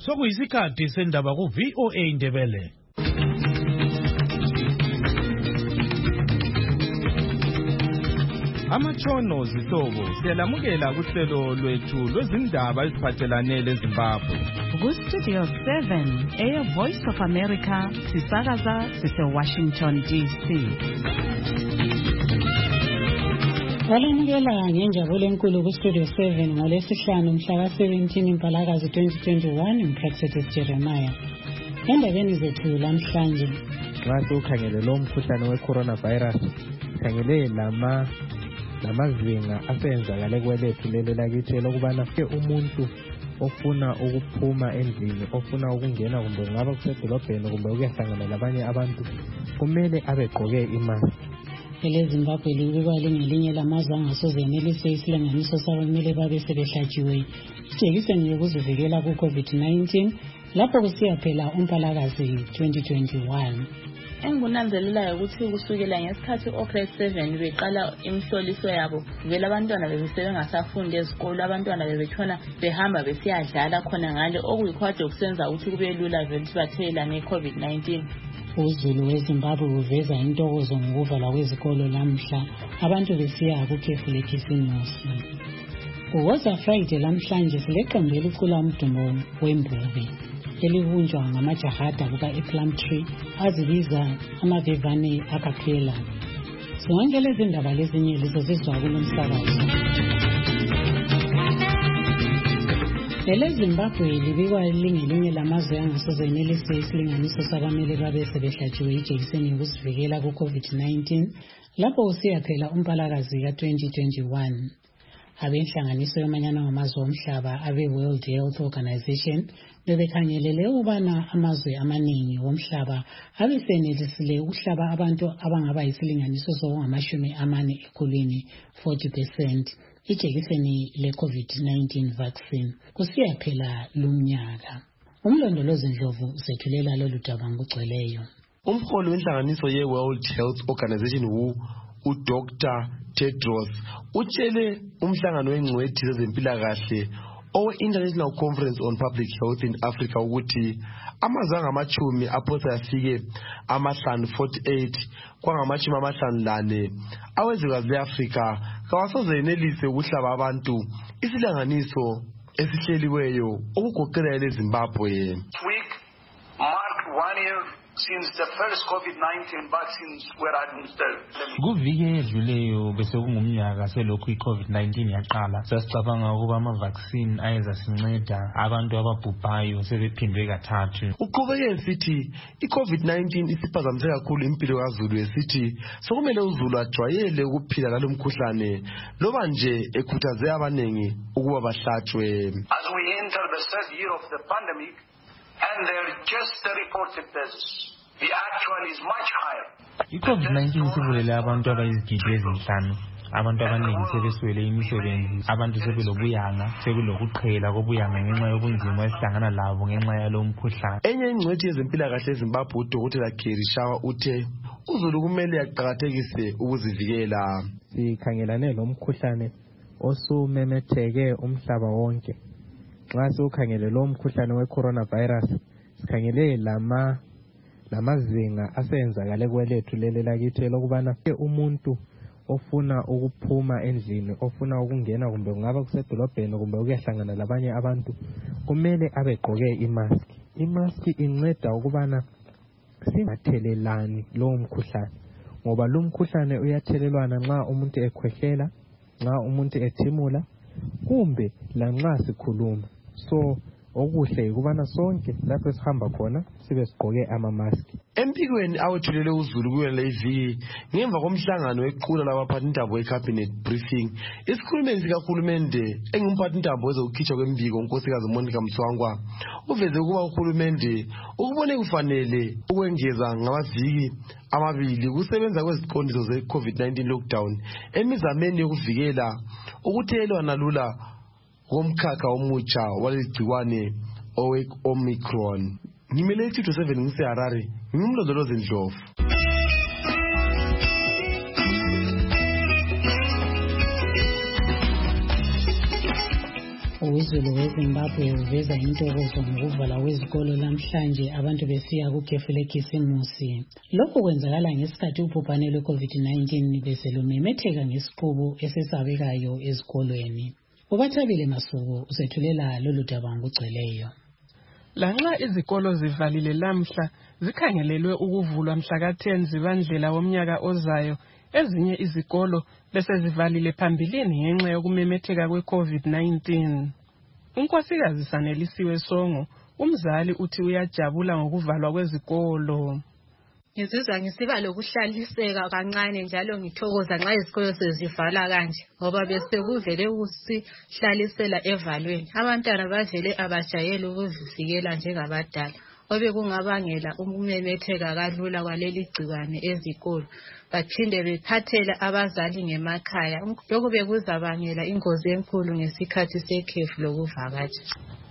sokuyisikhathi sendaba ku VOA Indebele. Amachono zihlobo siyalamukela kuhlelo lwethu lwezindaba eziphathelane leZimbabwe. Ku Studio 7 Air Voice of America sisakaza sise-Washington DC. Walamukela ngenjabulo enkulu ku Studio 7 ngolesihlanu mhla ka-17 Impalakazi 2021 uPrexetus Jeremiah. Endabeni zethu lamhlanje nxa sikhangele lo mkhuhlane we-coronavirus khangele lamazinga asenzakale kwelethu leli lakithi lokubana umuntu ofuna ukuphuma endlini ofuna ukungena kumbe ngaba kusedolobheni kumbe ukuyahlangana labanye abantu kumele abegqoke imask. EleZimbabwe libikwa lingelinye lamazwe angasoze enelise isilinganiso sabamele babe sebehlatshiwe ijekiseni yokuzivikela ku-COVID-19 lapho kusiyaphela uMpalakazi 2021. Engunanzelelayo ukuthi kusukela ngesikhathi oGrade 7 beqala imhloliso yabo vele abantwana bebesebengasafundi ezikolo, abantwana bebetshona behamba besiyadlala khona ngale okuyikhwade okusenza ukuthi kube lula vele ukuthi bathelelane iCovid-19. Uzulu weZimbabwe uveza intokozo ngokuvalwa kwezikolo lamhla abantu besiya kukhefu lekhisimusi. Kuwoza Friday lamhlanje sileqembu elicula umdumo wembube elibunjwa ngamajahada kuka-Plumtree azibiza amavevane akaphela. Singangele izindaba lezinye lizozizwa kulo msakazo. EleZimbabwe libikwa lingelinye lamazwe angasoze enelise isilinganiso sabamele babe sebehlatshiwe ijekiseni yokuzivikela ku-COVID-19 lapho kusiyaphela uMpalakazi ka-2021. Abenhlanganiso yomanyano ngamazwe omhlaba abe-World Health Organization bebekhangelele ukubana amazwe amaningi womhlaba abesenelisile ukuhlaba abantu abangaba yisilinganiso sokungama-40 ekhulwini 40% ijekiseni le-COVID-19 vaccine kusiyaphela lumnyaka. Umlondolozi Ndlovu usethulela lolu daba ngokugcweleyo. Umholi wenhlanganiso ye-World Health Organization uDr. Tedros utshele umhlangano wengcwethi zezempilakahle International Conference on Public Health in Africa ukuthi amazwe angamachumi aphosa yafike ama-548 kwangamachumi ama-54 awezwekazi le-Afrika kawasoze yenelise ukuhlaba abantu isilinganiso esihleliweyo okugoqela eleZimbabwe. Week marked 1 year since the first COVID-19 vaccines were administered. Kuviki edluleyo bese kungumnyaka selokhu iCovid-19 yaqala. Sasicabanga ukuba ama-vaccine ayeza sinceda abantu ababhubhayo sebephindwe kathathu. Uqhubeke esithi iCovid-19 isiphazamise kakhulu impilo kaZulu esithi sokumele uZulu ajwayele ukuphila nalo mkhuhlane loba nje ekhuthaze abanengi ukuba bahlatshwe. As we enter the third year of the pandemic, and there just the reported deaths, the actual is much higher. iCovid-19 sibulele abantu abayizigidi ezinhlanu. Abantu abaningi sebeswele imisebenzi, abantu sebelobuyanga, sekulokuqhela kobuyanga ngenxa yobunzima esihlangana labo ngenxa yalo mkhuhlane. Enye ingcwethi yezempilakahle eZimbabwe uDr. Kerry Shawa uthe uZulu kumele aqhakathekise ukuzivikela. Sikhangelane lo mkhuhlane osumemetheke umhlaba wonke. Nxa sikhangele lo mkhuhlane we-coronavirus sikhangele lamazinga asenzakale kwelethu leli lakithi lokubana umuntu ofuna ukuphuma endlini ofuna ukungena kumbe ngaba kusedolobheni kumbe ukuyahlangana labanye abantu kumele abegqoke imask. Imask inceda ukubana singathelelani lo mkhuhlane ngoba lo mkhuhlane uyathelelwana nxa umuntu ekhwehlela, nxa umuntu ethimula kumbe lanxa sikhuluma. So okuhle ukubana sonke lapho sihamba khona sibe sigqoke ama-mask. Empikweni awethulele uZulu kuyo le viki ngemva komhlangano wequla labaphathintambo we-cabinet briefing, isikhulumeli sikahulumende engumphathintambo wezokukhitshwa kwembiko unkosikazi Monica Mswangwa uveze ukuba uhulumende ukubone kufanele ukwengeza ngamaviki amabili kusebenza kweziqondiso ze-COVID-19 lockdown emizameni yokuvikela ukuthelelwana lula komkhakha omutsha walegciwane owe-Omicron. Ngimele iThuto 7 ngiseHarare, ngimlondolozi Ndlovu. wezulu weZimbabwe uveza intokozo ngokuvalwa kwezikolo namhlanje abantu besiya kukhefu lekhisimusi. Lokhu kwenzakala ngesikhathi ubhubhane lwe-COVID-19 beselumemetheka ngesiqubu esesabekayo ezikolweni. Ubathabile Masuku usethulela lolu daba ngokugcweleyo. Lanxa izikolo zivalile lamhla zikhangelelwe ukuvulwa mhla ka-10 Zibandlela womnyaka ozayo, ezinye izikolo bese zivalile phambilini ngenxa yokumemetheka kwe-COVID-19. Unkosikazi Sanelisiwe Songo, umzali, uthi uyajabula ngokuvalwa kwezikolo. Ngizizwa ngisiba lokuhlaliseka kancane njalo ngithokoza nxa izikolo sezivala kanje ngoba bese kuvele ukusihlalisela evalweni. Abantwana bavele abajayele ukuzivikela njengabadala obekungabangela ukumemetheka kalula kwaleli gcikwane ezikolo, baphinde bephathele abazali ngemakhaya. Lokhu bekuzabangela ingozi enkulu ngesikhathi sekhefu lokuvakatsha.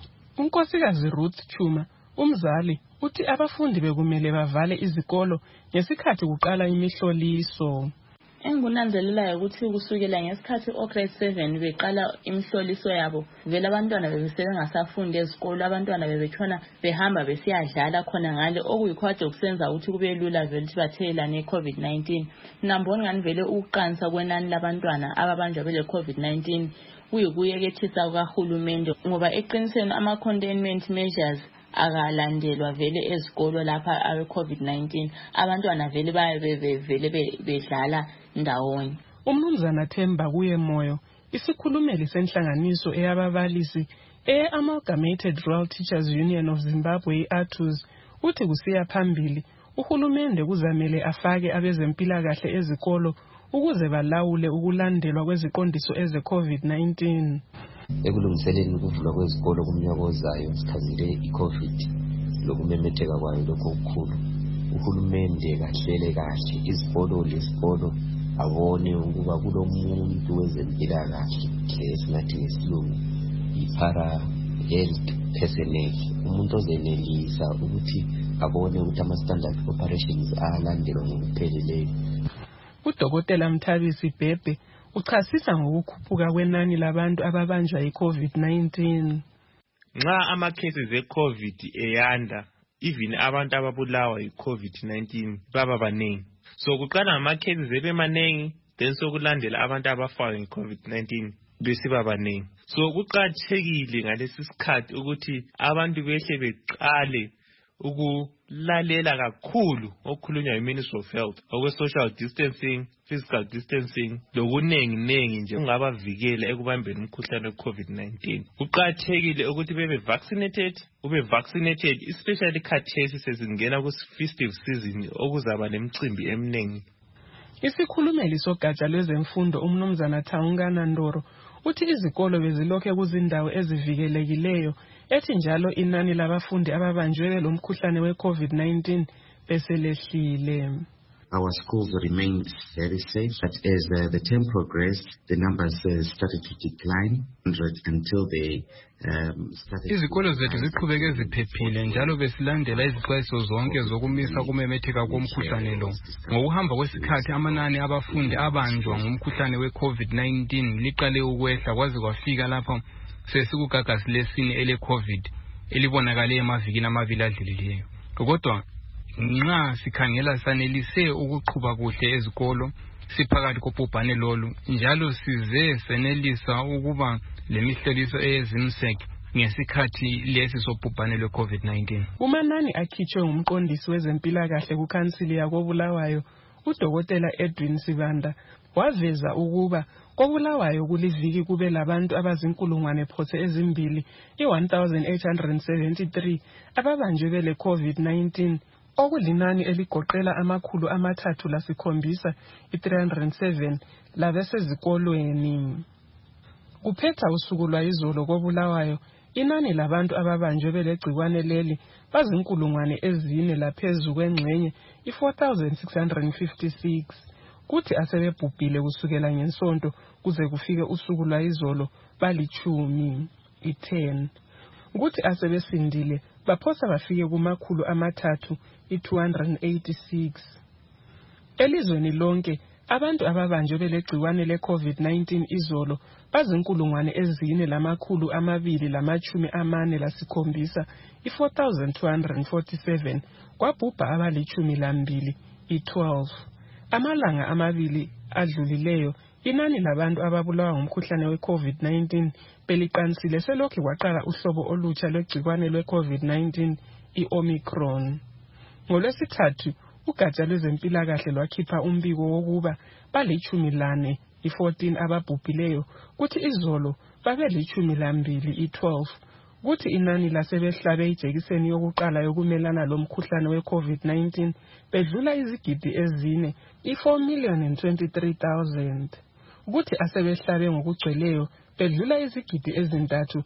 Unkosikazi Ruth Chuma, umzali, uthi abafundi bekumele bavale izikolo ngesikhathi kuqala imihloliso. Engunanzelelayo ukuthi kusukela ngesikhathi grade 7 beqala imihloliso yabo, vele abantwana bebesebengasafundi ezikolo, abantwana bebetshona behamba besiyadlala khona ngale, okuyikho kade kusenza ukuthi kube lula vele ukuthi bathelelane COVID-19. Namboni ngani vele ukuqanisa kwenani labantwana ababanjwa bele COVID-19 kuyikuyekethisa kukahulumende, ngoba eqinisweni ama-containment measures akalandelwa vele ezikolo lapha abe COVID-19, abantwana vele vele bedlala ndawonye. Umnumzana Themba kuye Moyo, isikhulumeli senhlanganiso eyababalisi Amalgamated Rural Teachers Union of Zimbabwe, ATUZ, uthi kusiya phambili uhulumende kuzamele afake abezempilakahle ezikolo ukuze balawule ukulandelwa kweziqondiso eze-COVID-19. Ekulungiseleni ukuvulwa kwezikolo kumnyaka ozayo sikhangele i-COVID lokumemetheka kwayo lokho okukhulu. Uhulumende kahlele kahle izikolo lesikolo abone ukuba kulomuntu wezempilakahle esingathi ngesilungu i-para health personnel, umuntu ozenelisa ukuthi abone ukuthi ama-standard operations alandelwa ngokupheleleyo. Udokotela Mthabisi Bhebhe uchasisa ngokukhuphuka kwenani labantu ababanjwa yi-COVID-19. Nxa ama-cases e-COVID eyanda, even abantu ababulawa yi-COVID-19 baba baningi. So kuqala ama-cases ebemanengi, then sokulandela abantu abafayo yi-COVID-19 besiba baningi. So kuqakathekile ngalesi sikhathi ukuthi abantu behle beqale ukulalela kakhulu okukhulunywa yi-Ministry of Health okwe-social distancing, physical distancing, lokunengi nje ungabavikela ekubambeni umkhuhlane we-COVID-19. Kuqakathekile ukuthi bebe vaccinated, especially khathesi sezingena ku-festive season okuzaba nemicimbi eminingi. Isikhulumeli sogatsha lwezemfundo umnumzana Thawungana Ndoro uthi izikolo bezilokhe kuzindawo ezivikelekileyo, ethi njalo inani labafundi ababanjwe lo mkhuhlane we-COVID-19 beselehlile. Our schools remained very safe, but as the term progressed, the numbers started to decline until they started. Izikolo zethu ziqhubeke ziphephile njalo besilandela izixwayiso zonke zokumisa kumemetheka komkhuhlane lo. Ngokuhamba kwesikhathi amanani abafundi abanjwa ngomkhuhlane we-COVID-19 liqale ukwehla kwaze kwafika lapho sesikugagasi lesine ele-COVID elibonakale emavikini amabili adluleleyo. Kodwa nxa sikhangela sanelise ukuqhuba kuhle ezikolo siphakathi kobhubhane lolu, njalo size senelisa ukuba lemihloliso eyezimsek ngesikhathi lesi sobhubhane lwe-COVID-19. Umanani akhitshwe ngumqondisi wezempilakahle kukhansili yakobulawayo, udokotela Edwin Sibanda, waveza ukuba kobulawayo kuliviki kube labantu abazinkulungwane phose ezimbili, i-1873 ababanjwe bele COVID-19, okulinani eligoqela 307, i-307 labesezikolweni. Kuphetha usuku lwayizolo kobulawayo, inani labantu ababanjwe belegcikwane leli bazinkulungwane 4 laphezu kwengxenye, i-4,656. Kuthi asebebhubhile kusukela ngensonto kuze kufike usuku lwayizolo bali-10, i-10. Kuthi asebesindile baphosa bafike kumakhulu 3, i-286. Elizweni lonke Abantu ababanjwe belegciwane le-COVID-19 izolo bazinkulungwane ezine lamakhulu 247, 4,247 kwabhubha abalitshumi lambili, 12. Amalanga amabili adlulileyo inani labantu ababulawa ngumkhuhlane we-COVID-19 beliqansile selokhu kwaqala uhlobo olutsha lwegciwane lwe-COVID-19 i-Omicron. NgoLwesithathu ugatsha lwezempilakahle lwakhipha umbiko wokuba balitshumi lane, 14 ababhubhileyo, kuthi izolo babelitshumi lambili, 12. Kuthi inani lasebehlabe ijekiseni yokuqala yokumelana lomkhuhlane we-COVID-19 bedlula izigidi ezine, 4,023,000. Kuthi asebehlabe ngokugcweleyo bedlula izigidi ezintathu,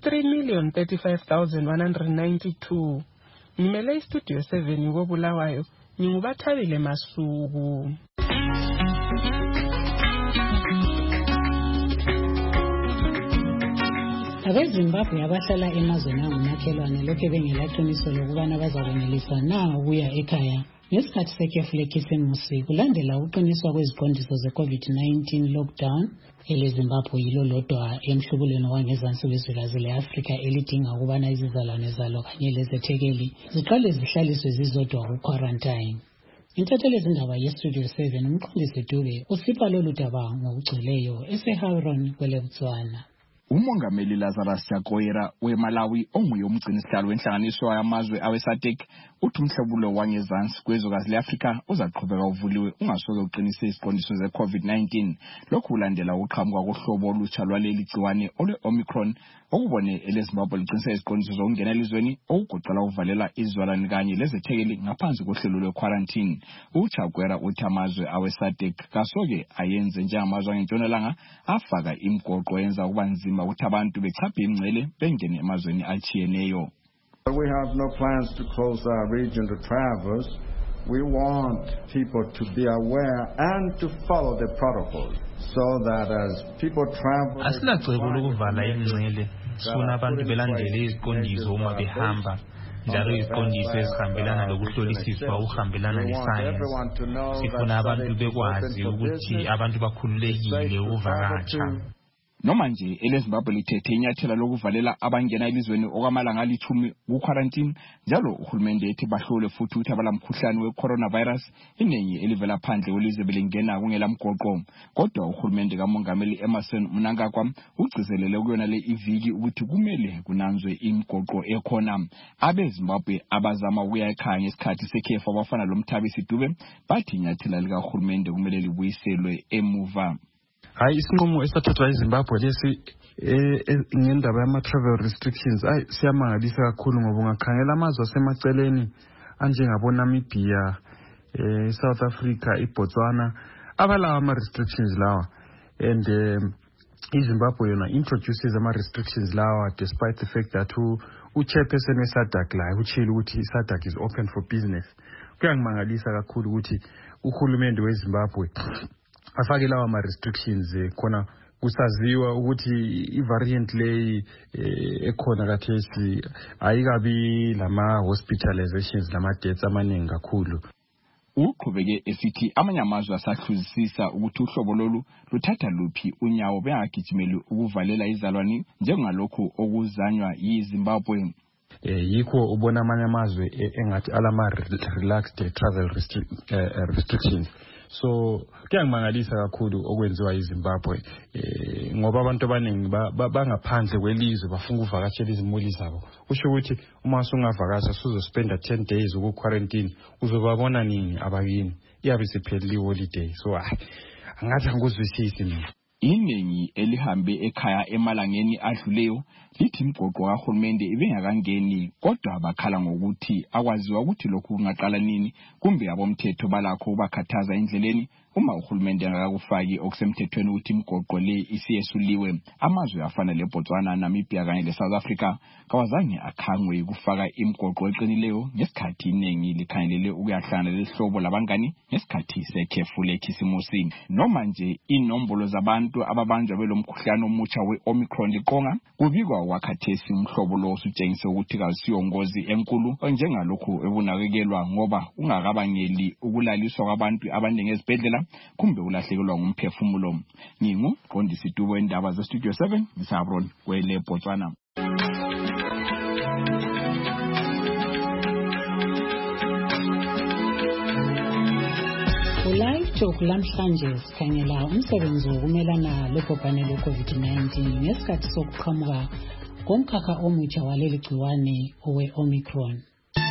3,035,192. Ngimele istudio 7 koBulawayo, nginguBathabile Masuku. AbeZimbabwe abahlala emazweni angumakhelwane lokhu bengelaqiniso lokubana bazakwenelisa na ukuya ekhaya ngesikhathi sekhefu lekhisimusi kulandela ukuqiniswa kweziqondiso ze-COVID-19 lockdown. EleZimbabwe yilo lodwa emhlubulweni wangezansi wezwekazi le-Afrika elidinga ukubana izizalwane zalo kanye lezethekeli ziqale zihlaliswe zizodwa ku-quarantine. Intatheli yezindaba yestudio 7 umqondisi Dube usipha lolu daba ngokugcweleyo eseHauron kweleBotswana. Umongameli Lazarus Chakwera weMalawi onguye umgcinisihlalo wenhlanganiso yamazwe awe-SADC uthi umhlobulo wangezansi kwezwekazi le-Afrika uzaqhubeka uvuliwe ungasoke uqinise isiqondiso ze-COVID-19 lokhu kulandela ukuqhamuka kohlobo olutsha lwaleli gciwane olwe-Omicron okubone eleZimbabwe liqinise isiqondiso zokungena elizweni okugoqela ukuvalela izizalwane kanye lezethekeli ngaphansi kohlelo lwe-quarantine. uChakwera uthi amazwe awe-SADC kasoke ayenze njengamazwe angentshonalanga afaka imigoqo yenza ukuba nzima ukuthi abantu bechaphe ingcele bengene emazweni atshiyeneyo. We have no plans to close our region to travelers. We want people to be aware and to follow the protocols so that as people travel. Asilacebo lokuvala ingcele, sifuna abantu belandele iziqondiso uma behamba. Njalo iziqondiso ezihambelana lokuhlolisiswa ukuhambelana nesayensi. Sifuna abantu bekwazi ukuthi abantu bakhululekile ukuvakatsha. Noma nje eleZimbabwe lithethe inyathela lokuvalela abangena elizweni okwamalanga ali-10 ku-quarantine, njalo uhulumende ethi bahlole futhi ukuthi abalamkhuhlane we-coronavirus iningi elivela phandle kwelizwe belingena kungelamgoqo. Kodwa uhulumende kamongameli Emmerson Mnangagwa ugcizelele kuyona le iviki ukuthi kumele kunanzwe imigoqo ekhona. AbeZimbabwe abazama ukuya ekhaya ngesikhathi sekhefu abafana loMthabisi Dube bathi inyathela likahulumende kumele libuyiselwe emuva. Hayi isinqumo esathathwa eZimbabwe lesi ngendaba yama-travel restrictions siyamangalisa kakhulu ngoba ungakhangela amazwe asemaceleni anjengabo Namibia, South Africa, iBotswana abalawa ama-restrictions lawa and iZimbabwe yona introduces ama-restrictions lawa despite the fact that u-chairperson we-SADC la utshilo ukuthi i-SADC is open for business. Kuyangimangalisa kakhulu ukuthi uhulumende weZimbabwe afake lawa ma-restrictions khona kusaziwa ukuthi i-variant leyi ekhona kathesi ayikabi lama-hospitalizations lama-deaths amaningi kakhulu. Uqhubeke esithi amanye amazwe asahluzisisa ukuthi uhlobo lolu luthatha luphi unyawo bengagijimeli ukuvalela izalwane njengalokhu okuzanywa yiZimbabwe. Yikho ubona amanye amazwe engathi alama-relaxed travel restrictions. So kuyangimangalisa kakhulu okwenziwa yiZimbabwe ngoba abantu abaningi bangaphandle kwelizwe bafuna ukuvakashela izimuli zabo. Kusho ukuthi uma usungavakasha uzospenda 10 days uku-quarantine uzobabona nini abakini iyabe isiphelile iholiday. So angathi angikuzwisisi mina. Iningi elihambe ekhaya emalangeni adluleyo lithi imigoqo kahulumende ibengakangeni kodwa bakhala ngokuthi akwaziwa ukuthi lokhu kungaqala nini kumbe abomthetho balakho bakhathaza endleleni uma uhulumende angakufaki okusemthethweni ukuthi imigoqo le isiyesuliwe. Amazwe afana leBotswana, Namibia kanye leSouth Africa kawazange akhangwe ukufaka imigoqo eqinileyo ngesikhathi iningi likhangelele ukuyahlangana lehlobo labangani ngesikhathi sekhefu lekhisimusi. Noma nje inombolo zabantu ababanjwa belomkhuhlane omutsha we-Omicron liqonga kubikwa wakhathesi umhlobo lo usutshengisa ukuthi kasiyongozi enkulu njengalokhu ekunakekelwa ngoba ungakabangeli ukulaliswa kwabantu abaningi ezibhedlela kumbe ulahlekelwa ngumphefumulo. Qondisi Tubo indaba ze Studio 7 ngisabron kwele Botswana. Live Talk lamhlanje sikhangela umsebenzi wokumelana lobhubhane lwe-COVID-19 ngesikhathi sokuqhamuka komkhakha omutsha waleli gciwane owe-Omicron.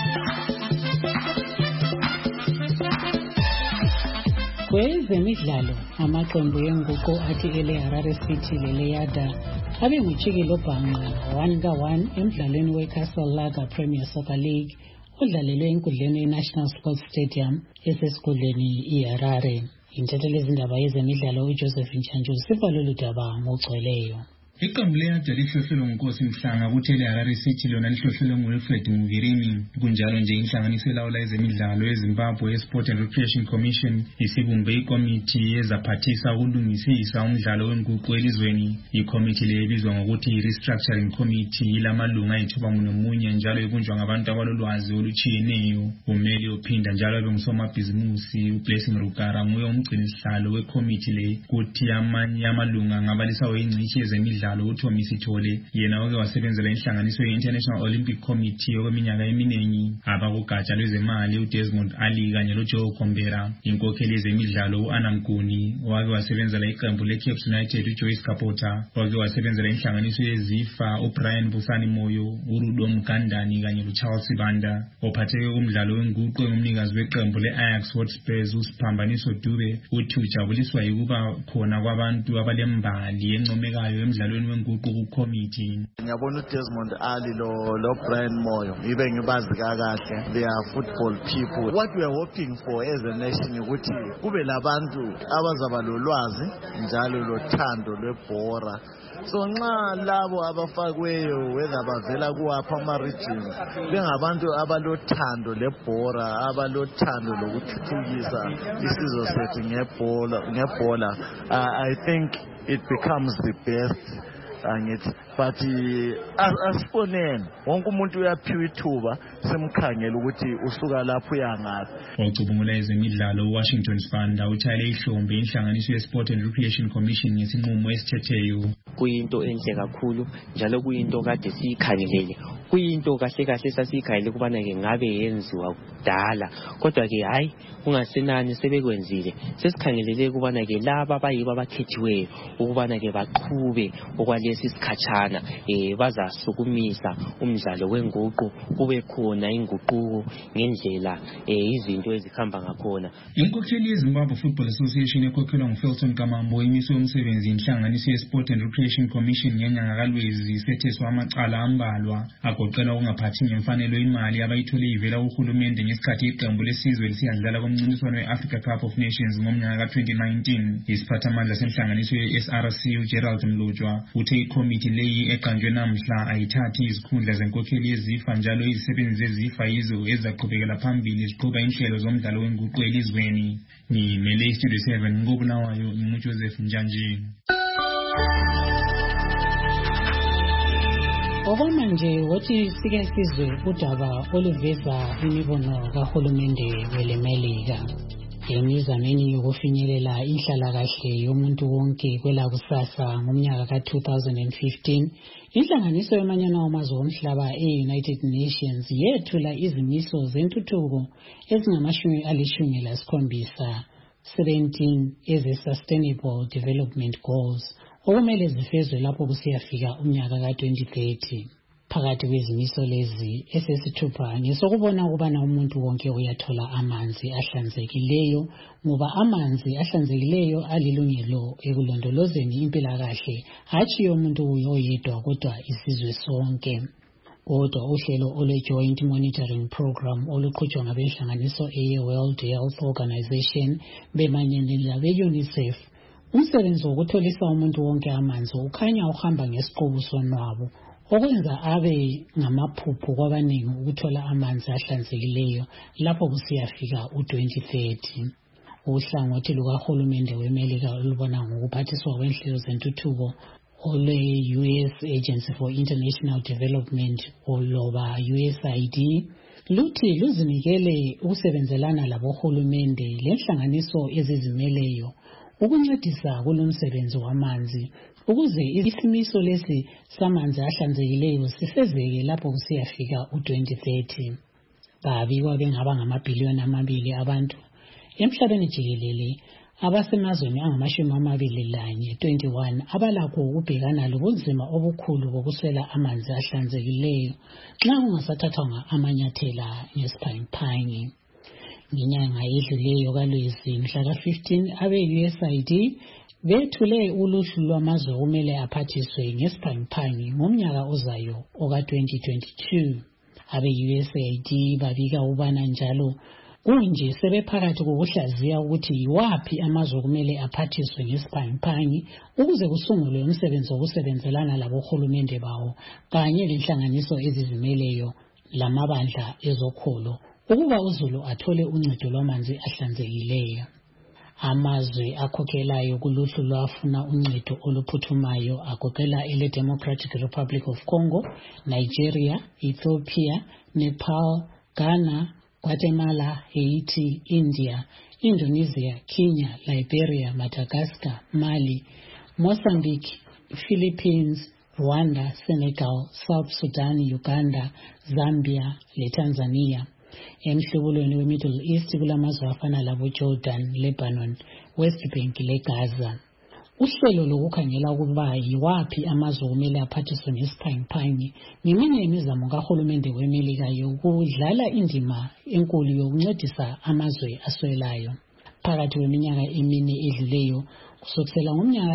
Kwezemidlalo, amaqembu yenguqu athi ele-Harare City lele-Yada abe ngujikelo bhanqa 1-1 emdlalweni we-Castle Lager Premier Soccer League odlalelwe enkundleni ye-National Sports Stadium esesigodlweni iHarare. Intatheli yezindaba yezemidlalo uJoseph Nchanju sipha lolu daba ngokugcweleyo. Iqembu leyada lihlohlelwe nguNkosi Mhlanga kuthi ele-Harare City lona lihlohlelwe nguWilfred Muvirimi. Kunjalo nje inhlanganiso elawula ezemidlalo eZimbabwe Sport and Recreation Commission isibumbe ikomiti ezaphathisa ukulungisisa umdlalo wenguqu elizweni. Ikomiti le ibizwa ngokuthi Restructuring Committee ilamalunga ayithuba nomunye njalo ibunjwa ngabantu abalolwazi olutshiyeneyo. Umeli ophinda njalo abe ngusomabhizimusi uBlessing Rugara nguye umgcinisihlalo wekomiti le. Kuthi amanye amalunga ngabalisa oyingcitshi ezemidlalo uTommy Sithole yena oke wasebenzela inhlanganiso ye-International Olympic Committee okweminyaka eminingi. Abakugatsha lwezemali uDesmond Ali kanye loJoe Kombera. Inkokheli yezemidlalo uAnamguni owake wasebenzela iqembu leCaps United uJoyce Kapota owake wasebenzela inhlanganiso yeZIFA uBrian Busani Moyo uRudo Mkandani kanye loCharles Sibanda. Ophatheke kumdlalo wenguqu engumnikazi weqembu le-Ajax Hotspurs uSiphambaniso Dube uthi ujabuliswa yikuba khona kwabantu abalembali encomekayo emdlalweni wenguqu kukomiti. Ngiyabona uDesmond Ali lo Brian Moyo ibe ngibazi kahle. They are football people. What we are hoping for as a nation ukuthi kube labantu abazaba lolwazi njalo lothando lwebhora. So nxa labo abafakweyo whether bavela kuwapha ama-regions bengabantu abalothando lebhora, abalothando lokuthuthukisa isizwe sethu ngebhola, I think it becomes the best. But asifoneni wonke umuntu uyaphiwa ithuba semkhangela ukuthi usuka lapho uyangaphi. Ocubungula ezemidlalo uWashington Spanda uthale ihlombe inhlanganiso ye-Sport and Recreation Commission ngesinqumo esithetheyo. Kuyinto enhle kakhulu njalo kuyinto kade siyikhangelele, kuyinto kahle kahle sasiyikhangelele kubana ke ngabe yenziwa kudala, kodwa ke hayi kungasenani sebekwenzile. Sesikhangelele kubana ke laba abayibo abakhethiweyo ukubana ke baqhube okwalesi sikhatshana bazasukumisa umdlalo wenguqu kube khona inguquko ngendlela izinto ezihamba ngakhona. Inkokheli yeZimbabwe Football Association ekhokhelwa nguFelton Kamambo imiswe umsebenzi inhlanganiso ye-Sport and Recreation Commission ngenyanga kaLwezi isetheswa amacala ambalwa agoqela ukungaphathi ngemfanelo imali abayithole ivela kuhulumende ngesikhathi iqembu lesizwe lisiyadlala komncintiswano we-Africa Cup of Nations ngomnyaka ka-2019. Isiphathamandla senhlanganiso ye-SRC uGerald Mlutshwa uthe ikomiti leyi eqanjwe namhla ayithathi izikhundla zenkokheli yeZIFA njalo izisebenzi zeZIFA yizo ezaqhubekela phambili ziqhuba inhlelo zomdlalo wenguqu elizweni. Ngimele Studio 7 ngobulawayo nguJoseph Nchanju. Okwamanje wathi sike sizwe udaba oluveza imibono kahulumende welemelika emizameni yokufinyelela inhlalakahle yomuntu wonke kwelakusasa ngomnyaka ka-2015. Inhlanganiso yamanyana wamazwe omhlaba e-United Nations yethula izimiso zentuthuko ezingama-17 eze-Sustainable Development Goals okumele zifezwe lapho kusiyafika umnyaka ka-2030. Phakathi kwezimiso lezi esesithupha ngesokubona ukubana umuntu wonke uyathola amanzi ahlanzekileyo, ngoba amanzi ahlanzekileyo alilungelo ekulondolozeni impilakahle hatshi yomuntu oyedwa kodwa isizwe sonke. Kodwa uhlelo olwe-Joint Monitoring Program oluqhutshwa ngabenhlanganiso eye-World Health Organization bemanyene labe-UNICEF, umsebenzi wokutholisa umuntu wonke amanzi ukhanya uhamba ngesiqubu sonwabo, okwenza abe ngamaphupho kwabaningi ukuthola amanzi ahlanzekileyo lapho kusiyafika u-2030. Uhlangothi lukahulumende weMelika olubona ngokuphathiswa kwenhlelo zentuthuko olwe-US Agency for International Development oloba USAID luthi luzinikele ukusebenzelana labohulumende lenhlanganiso ezizimeleyo ukuncedisa kulomsebenzi wamanzi ukuze isimiso lesi samanzi ahlanzekileyo sifezeke lapho kusiyafika u-2030. Babikwa bengaba ngamabhiliyoni 2 abantu emhlabeni jikelele abasemazweni angama-21 abalakho ukubhekana lobunzima obukhulu bokuswela amanzi ahlanzekileyo nxa kungasathathwanga amanyathela ngesiphangiphangi. Ngenyanga edluleyo kaLwezi mhla ka-15 abe-USAID bethule uluhlu lwamazwe okumele aphathiswe ngesiphangiphangi ngomnyaka ozayo oka-2022. Abe-USAID babika ubana njalo kunje sebephakathi kokuhlaziya ukuthi yiwaphi amazwe okumele aphathiswe ngesiphangiphangi ukuze kusungulwe umsebenzi wokusebenzelana labohulumende bawo kanye lenhlanganiso ezizimeleyo lamabandla ezokholo ukuba uzulu athole uncedo lwamanzi ahlanzekileyo. Amazwe akhokhelayo kuluhlu lwafuna uncedo oluphuthumayo agoqela ele Democratic Republic of Congo, Nigeria, Ethiopia, Nepal, Ghana, Guatemala, Haiti, India, Indonesia, Kenya, Liberia, Madagascar, Mali, Mozambique, Philippines, Rwanda, Senegal, South Sudan, Uganda, Zambia, leTanzania. Emhlubulweni we-Middle East kulamazwe afana labo Jordan, Lebanon, West Bank leGaza. Uhlelo lokukhangela ukuba yiwaphi amazwe okumele aphathiswe ngesiphangiphangi ngeminye imizamo kahulumende weMelika yokudlala indima enkulu yokuncedisa amazwe aswelayo. Phakathi kweminyaka emine edluleyo kusukela ngomnyaka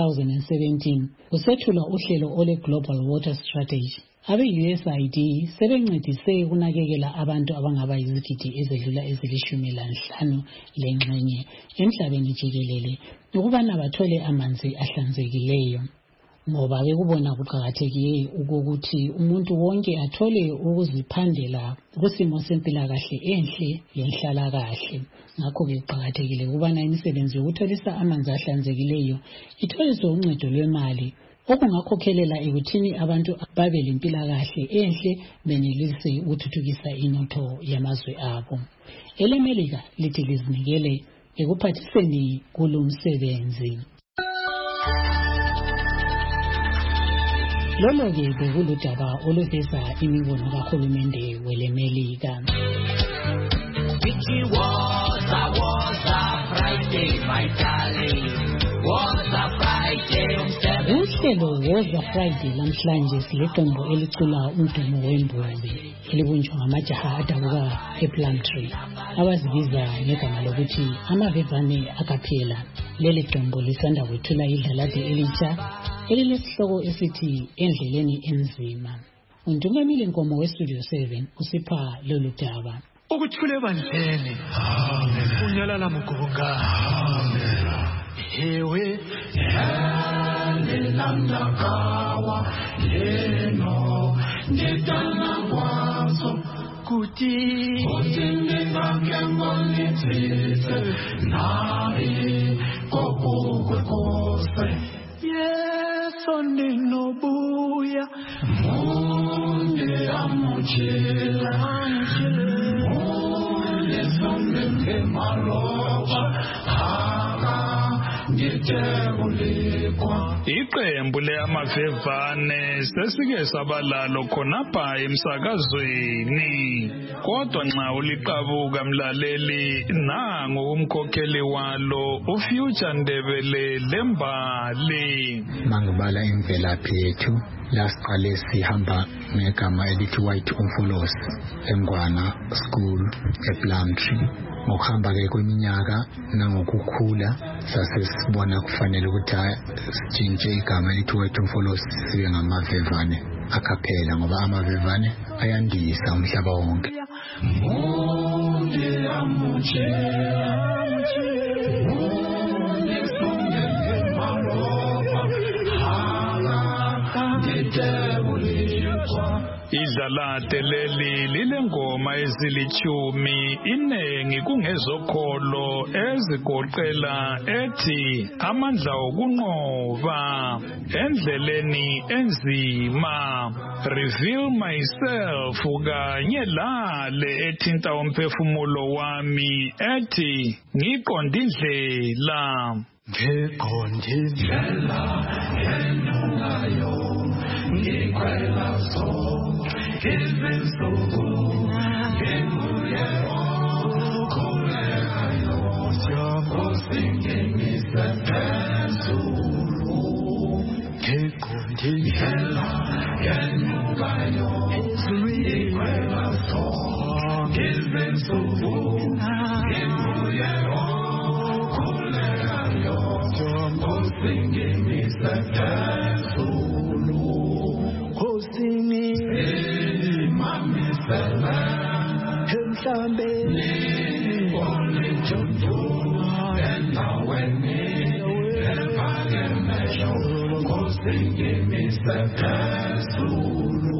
2017 kusethula uhlelo ole Global Water Strategy. Abe-USAID sebencedise ukunakekela abantu abangaba yizigidi ezedlula ezili-15 lengxenye emhlabeni jikelele ukubana bathole amanzi ahlanzekileyo, ngoba bekubona kuqakathekile ukuthi umuntu wonke athole ukuziphandela kusimo sempilakahle enhle lenhlalakahle. Ngakho-ke kuqakathekile ukubana imisebenzi yokutholisa amanzi ahlanzekileyo itholiswe uncedo lwemali okungakhokhelela ekuthini abantu babe lempilakahle enhle benelise ukuthuthukisa inotho yamazwe abo. EleMelika lithi lizinikele ekuphathiseni kulomsebenzi. Lolo-ke bekuludaba oluveza imibono kahulumende weleMelika. Uhlelo Woza Friday lamhlanje sileqembu elicula umdumo wembuzi elibunjwa ngamajaha adabuka ePlumtree abazibiza ngegama lokuthi amavevane akaphela. Leli qembu lisanda kwethula idlalade elitsha elilesihloko esithi endleleni enzima. Undumamile Nkomo weStudio 7 usipha lolu daba. Ukuthule bandleni. Amen. Unyalala mugunga. Amen. Ewe namnakawa leno ngidana kwazo kuti ngingakembonithise nabi kokukose yeso ninobuya munde amuchila munde sonde maloba iqembu leamavevane sesike sabalalo khonapha emsakazweni, kodwa nxa uliqabuka mlaleli nangu umkhokheli walo uFuture Ndebele Lembali. Mangibala imvelaphi yethu lasiqale sihamba ngegama elithi White Umfolosi eMgwana School ePlumtree. Ngokuhamba-ke kweminyaka nangokukhula sasesibona kufanele ukuthi sitshintshe igama elithi White Umfolosi sibe ngamavevane akhaphela, ngoba amavevane ayandisa umhlaba wonke. Idlalate leli lilengoma ezilithumi inengi kungezokholo ezigoqela ethi amandla okunqoba endleleni enzima reveal myself kanye lale ethinta umphefumulo wami ethi ngiqonda indlela ngekondindlela enungayo ngikwela so izinsuku ngibuye okhulekayo singenise phezulu ngekondindlela enungayo ngikwela so izinsuku ngibuye singing is the phezulu singing mami sela emhlambeni olijojo endaweni ephakemesho singing is the phezulu.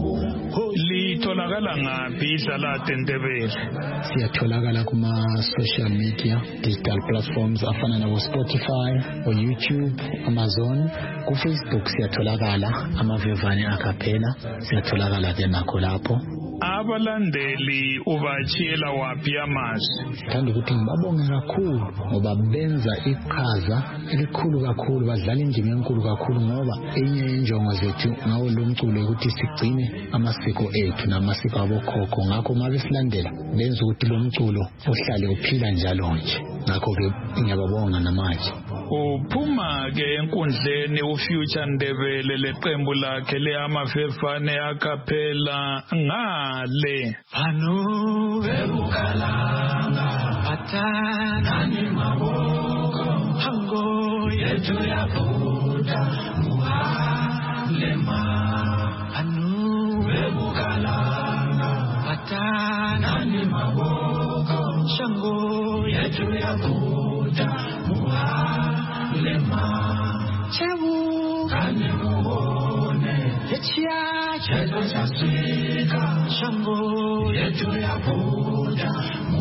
Litholakala ngaphi Idlalate Ndebele? Siyatholakala kuma social media digital platforms afana nabo Spotify or YouTube, Amazon, ku Facebook siyatholakala amavevane acapella siyatholakala ke nakho lapho. Abalandeli ubachiyela waphi amazwi? Thanda ukuthi ngibabonge kakhulu ngoba benza iqhaza elikhulu kakhulu, badlala indima enkulu kakhulu ngoba enye injongo zethu ngawo lo mculo ukuthi sigcine amasiko ethu namasiko abokhokho. Ngakho ngabe silandela benza ukuthi lo mculo uhlale uphila njalo nje. Ngakho ke ngiyababonga namanje. Uphuma ke enkundleni uFuture Ndebele leqembu lakhe leamavevane acapella ngale Anu bebukalanga patana ni maboko hango yetu ya Buddha muhalema Anu bebukalanga patana ni maboko shango yetu ya Buddha muhalema chebu kani muone echia chezo chasika shango yetu ya Buddha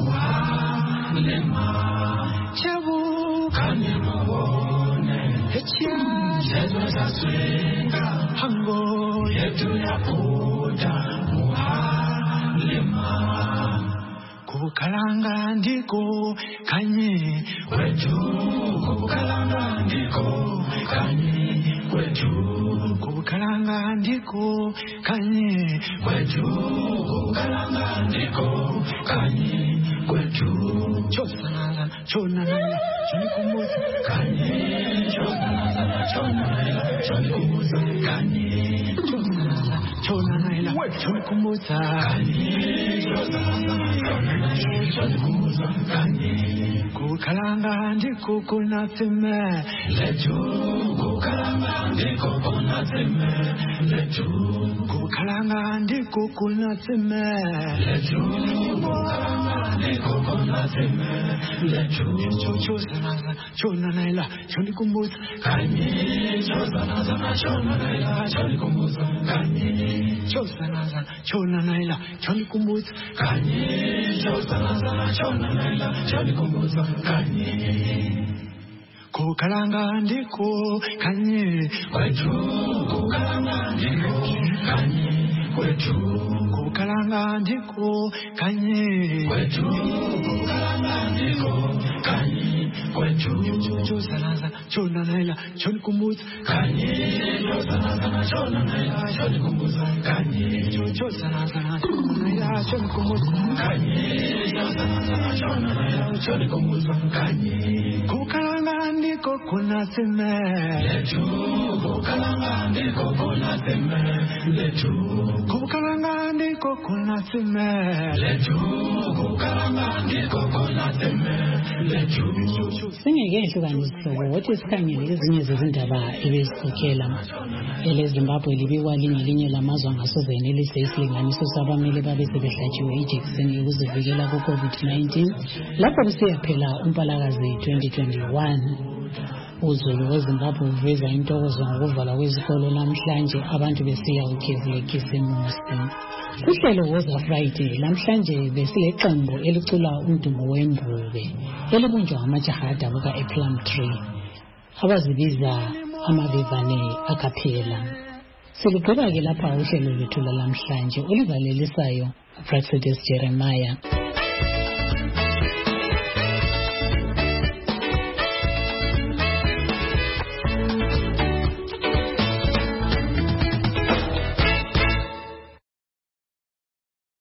muhalema chebu kani muone echia chezo chasika hango yetu ya Buddha muhalema kubukalanga ndiko kanye wetu kubukalanga ndiko kanye wetu kubukalanga ndiko kanye wetu kubukalanga ndiko kanye wetu chosana chonana chonikumbuza kanye chosana chonana chonikumbuza kanye chosana chonana chonikumbuza kanye chosana chonikumbuza kanye kubukalanga ndiko kunatsime letu kubukalanga ndiko kunatsime letu kubukalanga ndiko kunatsime letu kubukalanga ndiko kunatsime letu chosana chonana chonikumbuza kanye chosana chonana chonikumbuza kanye chosana chonana chonikumbuza kanye chosana chonana chonikumbuza kanye kubukalanga ndiko kanye wetu kubukalanga ndiko kanye wetu kubukalanga ndiko kanye wetu kubukalanga ndiko kanye wetu chosana chonana chonikumbuza kanye chosana chonana chonikumbuza kanye chosana chonana chonikumbuza kanye chosana chonana chonikumbuza kanye kubukalanga ndiko kunatsime letu kubukalanga ndiko kunatsime letu kubukalanga ndiko kunatsime letu kubukalanga ndiko kunatsime letu. Singeke ehlukanise ukuthi sikhangele ezinye zezindaba ebezikhokhela eleZimbabwe libikwa lingelinye lamazwe angasozenelisa isilinganiso sabamele babe sebehlatshiwe ijekiseni yokuzivikela ku-COVID-19 lapho kusiyaphela uMpalakazi 2021. Uzulu weZimbabwe uveza intokozo ngokuvalwa kwezikolo namhlanje abantu besiya ukhefulekhisimusi. Kuhlelo Woza Friday namhlanje besileqembu elicula umdumo wembube elibunjwa ngamajaha adabuka ePlum Tree abazibiza amavivane akaphela. Silugqiba ke lapha uhlelo lwethu lamhlanje olivalelisayo uPrexidus Jeremiah.